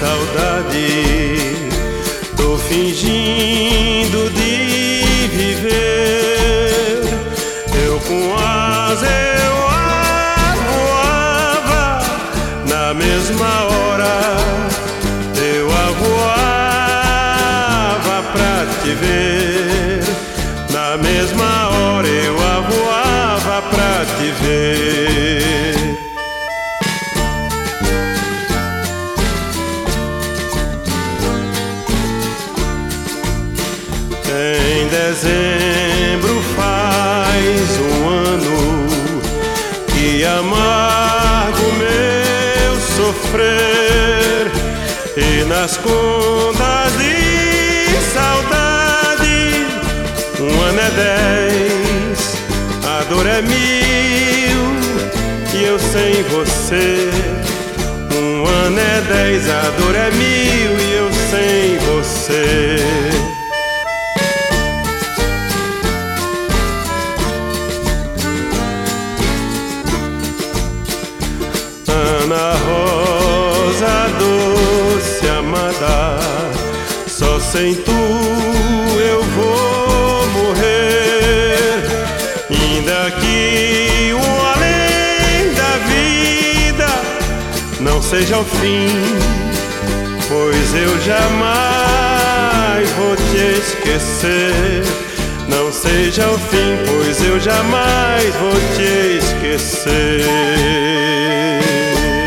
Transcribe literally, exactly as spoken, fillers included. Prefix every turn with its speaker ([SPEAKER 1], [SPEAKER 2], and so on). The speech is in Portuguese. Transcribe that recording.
[SPEAKER 1] saudade. Tô fingindo de viver. Eu com asa eu voava, na mesma hora eu avoava pra te ver. Na mesma hora eu avoava pra te ver. Em dezembro faz um ano que amargo meu sofrer, e nas contas de saudade um ano é dez, a dor é mil e eu sem você. Um ano é dez, a dor é mil e eu sem você. Ana Rosa, doce amada, só sem tu eu vou morrer. Ainda que o além da vida não seja o fim, pois eu jamais vou te esquecer. Não seja o fim, pois eu jamais vou te esquecer.